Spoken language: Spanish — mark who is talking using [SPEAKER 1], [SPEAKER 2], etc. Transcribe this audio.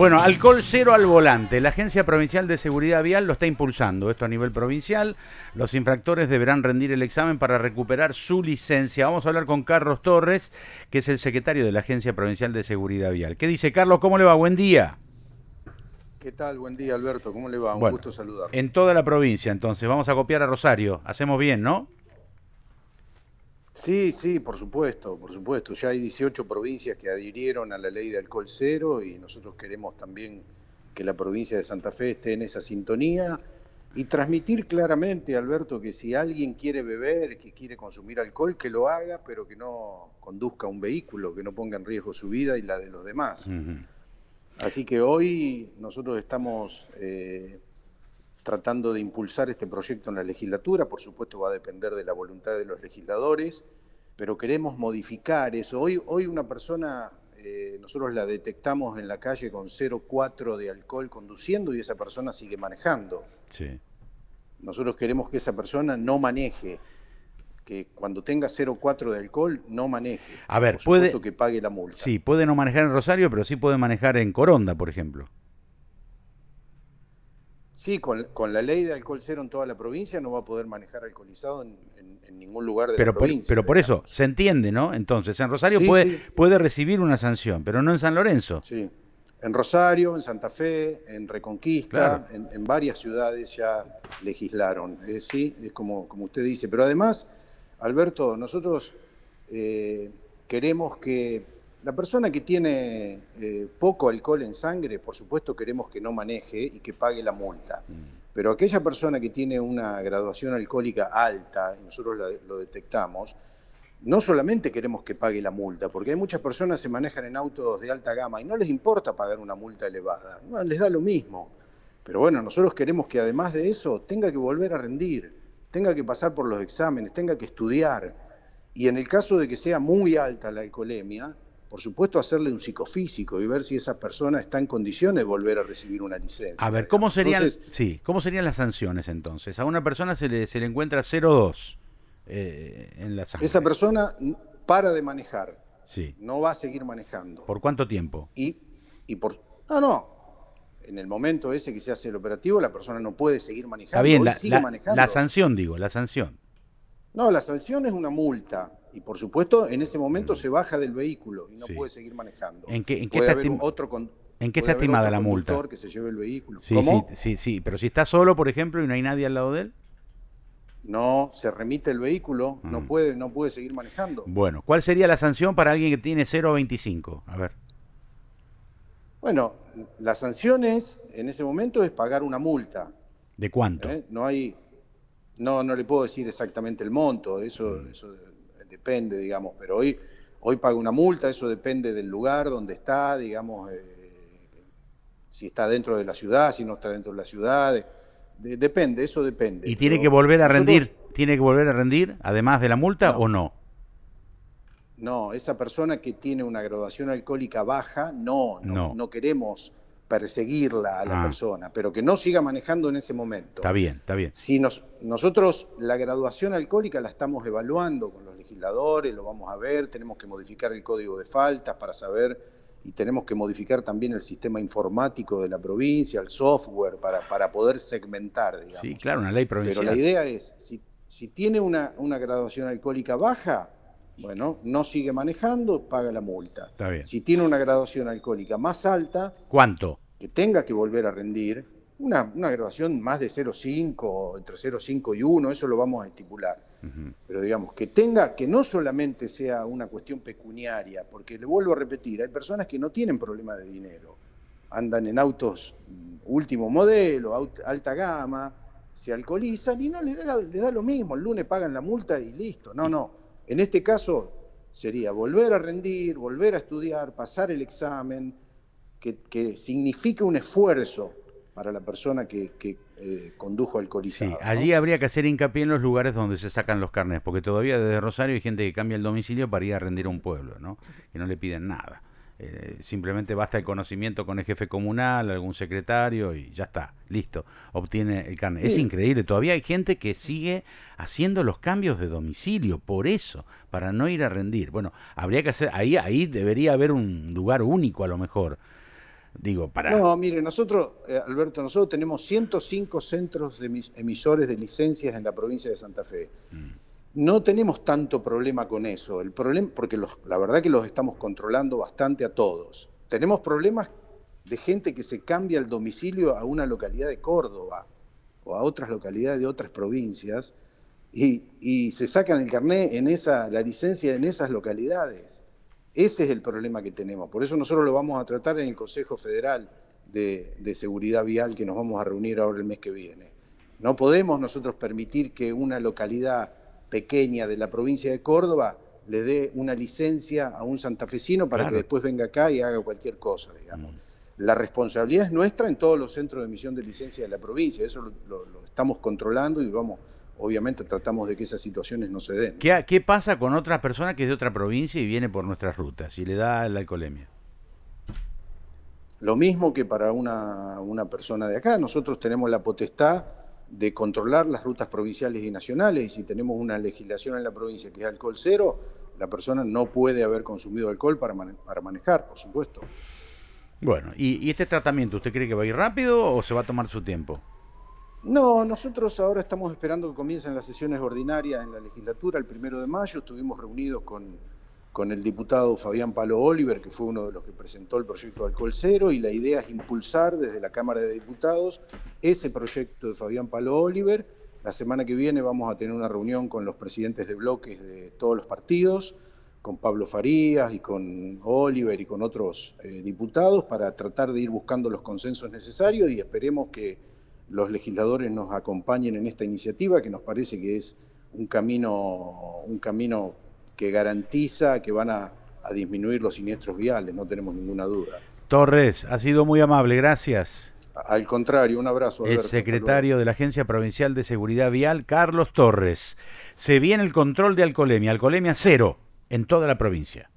[SPEAKER 1] Bueno, alcohol cero al volante. La Agencia Provincial de Seguridad Vial lo está impulsando. Esto a nivel provincial. Los infractores deberán rendir el examen para recuperar su licencia. Vamos a hablar con Carlos Torres, que es el secretario de la Agencia Provincial de Seguridad Vial. ¿Qué dice, Carlos? ¿Cómo le va? Buen día.
[SPEAKER 2] ¿Qué tal? Buen día, Alberto. ¿Cómo le va? Un
[SPEAKER 1] Bueno,
[SPEAKER 2] gusto saludar.
[SPEAKER 1] en toda la provincia, entonces. Vamos a copiar a Rosario. Hacemos bien, ¿no?
[SPEAKER 2] Sí, por supuesto, por supuesto. Ya hay 18 provincias que adhirieron a la ley de alcohol cero y nosotros queremos también que la provincia de Santa Fe esté en esa sintonía y transmitir claramente, Alberto, que si alguien quiere beber, que quiere consumir alcohol, que lo haga, pero que no conduzca un vehículo, que no ponga en riesgo su vida y la de los demás. Así que hoy nosotros estamos tratando de impulsar este proyecto en la legislatura. Por supuesto va a depender de la voluntad de los legisladores, pero queremos modificar eso. Hoy una persona, nosotros la detectamos en la calle con 0,4 de alcohol conduciendo y esa persona sigue manejando.
[SPEAKER 1] Sí.
[SPEAKER 2] Nosotros queremos que esa persona no maneje, que cuando tenga 0,4 de alcohol no maneje.
[SPEAKER 1] A ver,
[SPEAKER 2] por supuesto que pague la multa.
[SPEAKER 1] Sí, puede no manejar en Rosario, pero sí puede manejar en Coronda, por ejemplo.
[SPEAKER 2] Sí, con la ley de alcohol cero en toda la provincia no va a poder manejar alcoholizado en ningún lugar de la provincia.
[SPEAKER 1] Pero por eso, se entiende, ¿no? Entonces, en Rosario
[SPEAKER 2] Sí,
[SPEAKER 1] puede recibir una sanción, pero no en San Lorenzo.
[SPEAKER 2] Sí, en Rosario, en Santa Fe, en Reconquista,
[SPEAKER 1] Claro.
[SPEAKER 2] en varias ciudades ya legislaron. Sí, es como usted dice. Pero además, Alberto, nosotros queremos que la persona que tiene poco alcohol en sangre, por supuesto queremos que no maneje y que pague la multa. Pero aquella persona que tiene una graduación alcohólica alta, y nosotros lo detectamos, no solamente queremos que pague la multa, porque hay muchas personas que se manejan en autos de alta gama y no les importa pagar una multa elevada, no, les da lo mismo. Pero bueno, nosotros queremos que además de eso tenga que volver a rendir, tenga que pasar por los exámenes, tenga que estudiar. Y en el caso de que sea muy alta la alcoholemia, por supuesto hacerle un psicofísico y ver si esa persona está en condiciones de volver a recibir una licencia.
[SPEAKER 1] A ver, ¿cómo serían las sanciones entonces? A una persona se le encuentra 0,2 en la sangre.
[SPEAKER 2] Esa persona para de manejar,
[SPEAKER 1] sí,
[SPEAKER 2] no va a seguir manejando.
[SPEAKER 1] ¿Por cuánto tiempo?
[SPEAKER 2] En el momento ese que se hace el operativo, la persona no puede seguir manejando.
[SPEAKER 1] Está bien,
[SPEAKER 2] sigue manejando.
[SPEAKER 1] La sanción, digo, la sanción.
[SPEAKER 2] No, la sanción es una multa. Y por supuesto, en ese momento se baja del vehículo y no puede seguir manejando.
[SPEAKER 1] ¿En qué está estimada la multa?
[SPEAKER 2] Que se lleve el vehículo.
[SPEAKER 1] Sí,
[SPEAKER 2] ¿Cómo?
[SPEAKER 1] Sí, pero si está solo, por ejemplo, y no hay nadie al lado de él.
[SPEAKER 2] No, se remite el vehículo, no puede seguir manejando.
[SPEAKER 1] Bueno, ¿cuál sería la sanción para alguien que tiene 0,25? A ver.
[SPEAKER 2] Bueno, la sanción en ese momento es pagar una multa.
[SPEAKER 1] ¿De cuánto?
[SPEAKER 2] No le puedo decir exactamente el monto, eso depende, digamos, pero hoy paga una multa, eso depende del lugar donde está, digamos, si está dentro de la ciudad, si no está dentro de la ciudad, depende, eso depende.
[SPEAKER 1] ¿Y tiene que volver a rendir? ¿Tiene que volver a rendir, además de la multa, o no?
[SPEAKER 2] No, esa persona que tiene una graduación alcohólica baja, no queremos perseguirla a la persona, pero que no siga manejando en ese momento.
[SPEAKER 1] Está bien.
[SPEAKER 2] Si nosotros la graduación alcohólica la estamos evaluando con los legisladores, lo vamos a ver, tenemos que modificar el código de faltas para saber, y tenemos que modificar también el sistema informático de la provincia, el software, para poder segmentar, digamos.
[SPEAKER 1] Sí, claro, una ley provincial.
[SPEAKER 2] Pero la idea es, si tiene una graduación alcohólica baja, bueno, no sigue manejando, paga la multa.
[SPEAKER 1] Está bien.
[SPEAKER 2] Si tiene una graduación alcohólica más alta...
[SPEAKER 1] ¿Cuánto?
[SPEAKER 2] Que tenga que volver a rendir, una graduación más de 0,5, entre 0,5 y 1, eso lo vamos a estipular. Pero digamos, que no solamente sea una cuestión pecuniaria, porque le vuelvo a repetir, hay personas que no tienen problema de dinero, andan en autos último modelo, alta gama, se alcoholizan y no les da lo mismo, el lunes pagan la multa y listo. No, en este caso sería volver a rendir, volver a estudiar, pasar el examen, que significa un esfuerzo para la persona que condujo alcoholizado.
[SPEAKER 1] Sí, allí habría que hacer hincapié en los lugares donde se sacan los carnets, porque todavía desde Rosario hay gente que cambia el domicilio para ir a rendir a un pueblo, ¿no? Que no le piden nada. Simplemente basta el conocimiento con el jefe comunal, algún secretario y ya está, listo, obtiene el carnet. Sí. Es increíble, todavía hay gente que sigue haciendo los cambios de domicilio, por eso, para no ir a rendir. Bueno, habría que hacer, ahí debería haber un lugar único a lo mejor, Digo, para...
[SPEAKER 2] No, mire, nosotros, Alberto, nosotros tenemos 105 centros de emisores de licencias en la provincia de Santa Fe. No tenemos tanto problema con eso, el problema, porque la verdad que los estamos controlando bastante a todos. Tenemos problemas de gente que se cambia el domicilio a una localidad de Córdoba o a otras localidades de otras provincias y se sacan el carnet la licencia en esas localidades. Ese es el problema que tenemos. Por eso nosotros lo vamos a tratar en el Consejo Federal de Seguridad Vial, que nos vamos a reunir ahora el mes que viene. No podemos nosotros permitir que una localidad pequeña de la provincia de Córdoba le dé una licencia a un santafesino para que después venga acá y haga cualquier cosa, digamos. La responsabilidad es nuestra en todos los centros de emisión de licencia de la provincia. Eso lo estamos controlando y obviamente tratamos de que esas situaciones no se den.
[SPEAKER 1] ¿Qué pasa con otra persona que es de otra provincia y viene por nuestras rutas y le da la alcoholemia?
[SPEAKER 2] Lo mismo que para una persona de acá. Nosotros tenemos la potestad de controlar las rutas provinciales y nacionales, y si tenemos una legislación en la provincia que es alcohol cero, la persona no puede haber consumido alcohol para manejar, por supuesto.
[SPEAKER 1] Bueno, ¿y este tratamiento usted cree que va a ir rápido o se va a tomar su tiempo?
[SPEAKER 2] No, nosotros ahora estamos esperando que comiencen las sesiones ordinarias en la legislatura el 1 de mayo. Estuvimos reunidos con el diputado Fabián Palo Oliver, que fue uno de los que presentó el proyecto de Alcohol Cero, y la idea es impulsar desde la Cámara de Diputados ese proyecto de Fabián Palo Oliver. La semana que viene vamos a tener una reunión con los presidentes de bloques de todos los partidos, con Pablo Farías y con Oliver y con otros diputados, para tratar de ir buscando los consensos necesarios, y esperemos que los legisladores nos acompañen en esta iniciativa, que nos parece que es un camino que garantiza que van a disminuir los siniestros viales, no tenemos ninguna duda.
[SPEAKER 1] Torres, ha sido muy amable, gracias.
[SPEAKER 2] Al contrario, un abrazo, Alberto.
[SPEAKER 1] El secretario de la Agencia Provincial de Seguridad Vial, Carlos Torres. Se viene el control de alcoholemia cero en toda la provincia.